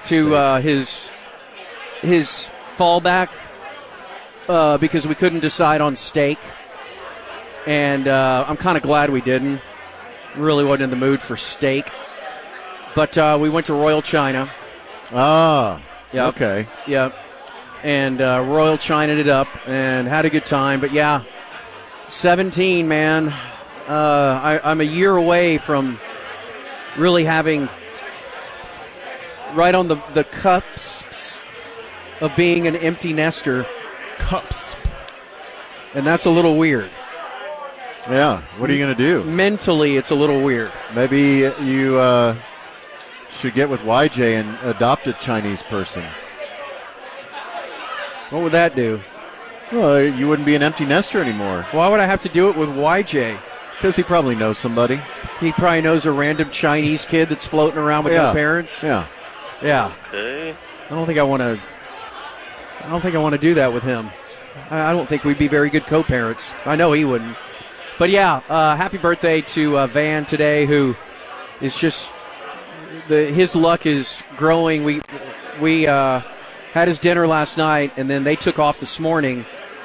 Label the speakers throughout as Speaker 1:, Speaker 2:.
Speaker 1: to his fallback because we couldn't decide on steak. And I'm kind of glad we didn't. Really wasn't in the mood for steak. But we went to Royal China.
Speaker 2: Ah,
Speaker 1: yep.
Speaker 2: Okay.
Speaker 1: Yep. And Royal China'd it up and had a good time. But, yeah, 17, man. I'm a year away from really having right on the cusp of being an empty nester.
Speaker 2: Cups.
Speaker 1: And that's a little weird.
Speaker 2: Yeah. What are you going to do?
Speaker 1: Mentally, it's a little weird.
Speaker 2: Maybe you should get with YJ and adopt a Chinese person.
Speaker 1: What would that do?
Speaker 2: Well, you wouldn't be an empty nester anymore.
Speaker 1: Why would I have to do it with YJ?
Speaker 2: Because he probably knows somebody.
Speaker 1: He probably knows a random Chinese kid that's floating around with no parents.
Speaker 2: Yeah.
Speaker 1: Yeah.
Speaker 3: Okay.
Speaker 1: I don't think I want to do that with him. I don't think we'd be very good co-parents. I know he wouldn't. But yeah, happy birthday to Van today, who is just his luck is growing. We had his dinner last night, and then they took off this morning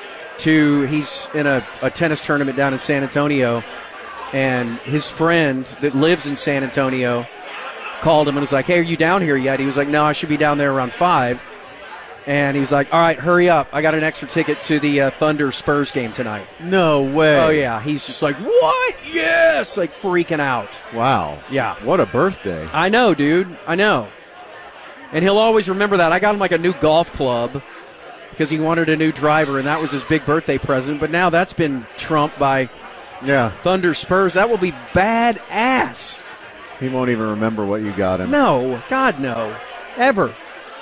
Speaker 1: he's in a tennis tournament down in San Antonio, and his friend that lives in San Antonio called him and was like, hey, are you down here yet? He was like, no, I should be down there around 5. And he was like, all right, hurry up. I got an extra ticket to the Thunder-Spurs game tonight.
Speaker 2: No way.
Speaker 1: Oh, yeah. He's just like, what? Yes! Like freaking out.
Speaker 2: Wow.
Speaker 1: Yeah.
Speaker 2: What a birthday.
Speaker 1: I know, dude. I know. And he'll always remember that. I got him like a new golf club because he wanted a new driver, and that was his big birthday present. But now that's been trumped by Thunder-Spurs. That will be badass.
Speaker 2: He won't even remember what you got him.
Speaker 1: No. God, no. Ever.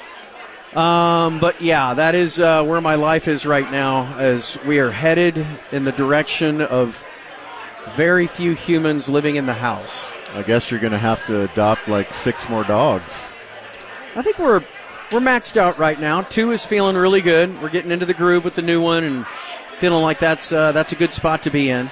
Speaker 1: But, yeah, that is where my life is right now, as we are headed in the direction of very few humans living in the house.
Speaker 2: I guess you're going to have to adopt like 6 more dogs.
Speaker 1: I think we're maxed out right now. 2 is feeling really good. We're getting into the groove with the new one and feeling like that's a good spot to be in.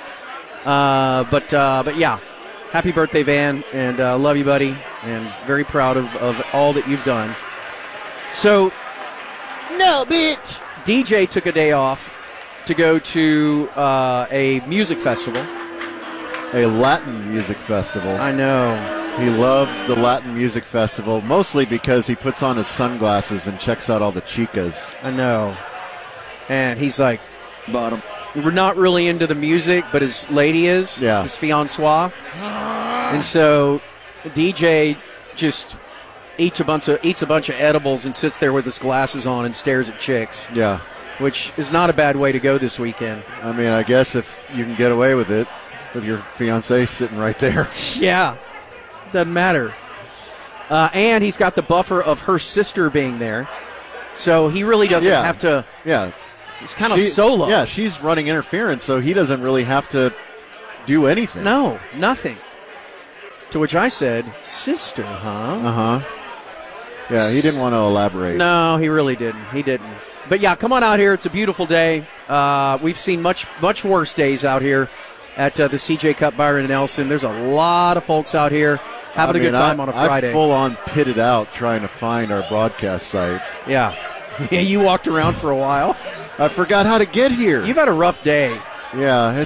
Speaker 1: But yeah, happy birthday, Van, and love you, buddy, and very proud of all that you've done. So, no, bitch. DJ took a day off to go to a music festival.
Speaker 2: A Latin music festival.
Speaker 1: I know.
Speaker 2: He loves the Latin music festival, mostly because he puts on his sunglasses and checks out all the chicas.
Speaker 1: I know. And he's like,
Speaker 2: bottom.
Speaker 1: We're not really into the music, but his lady is.
Speaker 2: Yeah.
Speaker 1: His fiancée. And so DJ just eats a bunch of edibles and sits there with his glasses on and stares at chicks.
Speaker 2: Yeah.
Speaker 1: Which is not a bad way to go this weekend.
Speaker 2: I mean, I guess if you can get away with it, with your fiancée sitting right there.
Speaker 1: Yeah. Doesn't matter. And he's got the buffer of her sister being there. So he really doesn't have to.
Speaker 2: Yeah.
Speaker 1: He's kind of solo.
Speaker 2: Yeah, she's running interference, so he doesn't really have to do anything.
Speaker 1: No, nothing. To which I said, sister, huh?
Speaker 2: Uh-huh. Yeah, he didn't want to elaborate.
Speaker 1: No, he really didn't. He didn't. But, yeah, come on out here. It's a beautiful day. We've seen much worse days out here at the CJ Cup Byron and Nelson. There's a lot of folks out here having a good time on a Friday.
Speaker 2: I full-on pitted out trying to find our broadcast site.
Speaker 1: Yeah. You walked around for a while.
Speaker 2: I forgot how to get here.
Speaker 1: You've had a rough day.
Speaker 2: Yeah,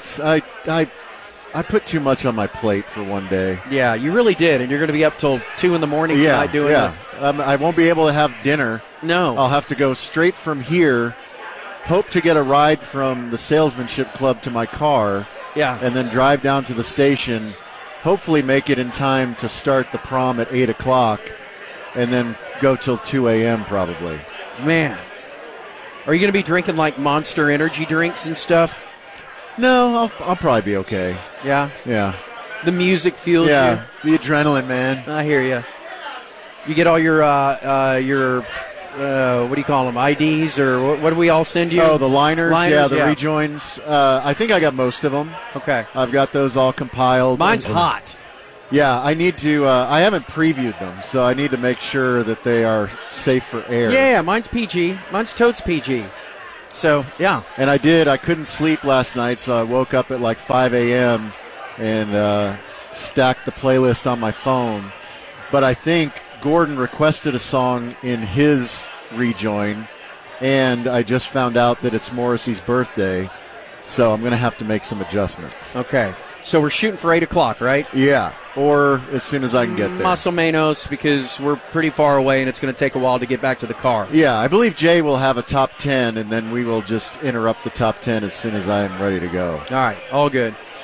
Speaker 2: I put too much on my plate for one day.
Speaker 1: Yeah, you really did, and you're going to be up till 2 in the morning tonight doing it.
Speaker 2: I won't be able to have dinner.
Speaker 1: No.
Speaker 2: I'll have to go straight from here, hope to get a ride from the salesmanship club to my car, and then drive down to the station, hopefully make it in time to start the prom at 8 o'clock, and then go till 2 a.m. probably.
Speaker 1: Man. Are you going to be drinking like Monster energy drinks and stuff?
Speaker 2: No, I'll probably be okay.
Speaker 1: Yeah?
Speaker 2: Yeah.
Speaker 1: The music fuels you?
Speaker 2: Yeah, the adrenaline, man.
Speaker 1: I hear you. You get all your what do you call them, IDs, or what do we all send you?
Speaker 2: Oh, the liners, the rejoins. I think I got most of them.
Speaker 1: Okay.
Speaker 2: I've got those all compiled.
Speaker 1: Mine's hot.
Speaker 2: Yeah, I need to, I haven't previewed them, so I need to make sure that they are safe for air.
Speaker 1: Yeah, mine's PG. Mine's totes PG. So, yeah.
Speaker 2: And I couldn't sleep last night, so I woke up at like 5 a.m. and stacked the playlist on my phone. But I think Gordon requested a song in his rejoin, and I just found out that it's Morrissey's birthday, so I'm going to have to make some adjustments.
Speaker 1: Okay. So we're shooting for 8 o'clock, right?
Speaker 2: Yeah, or as soon as I can get there.
Speaker 1: Más o menos, because we're pretty far away and it's going to take a while to get back to the car.
Speaker 2: Yeah, I believe Jay will have a top 10, and then we will just interrupt the top 10 as soon as I am ready to go.
Speaker 1: All right, all good.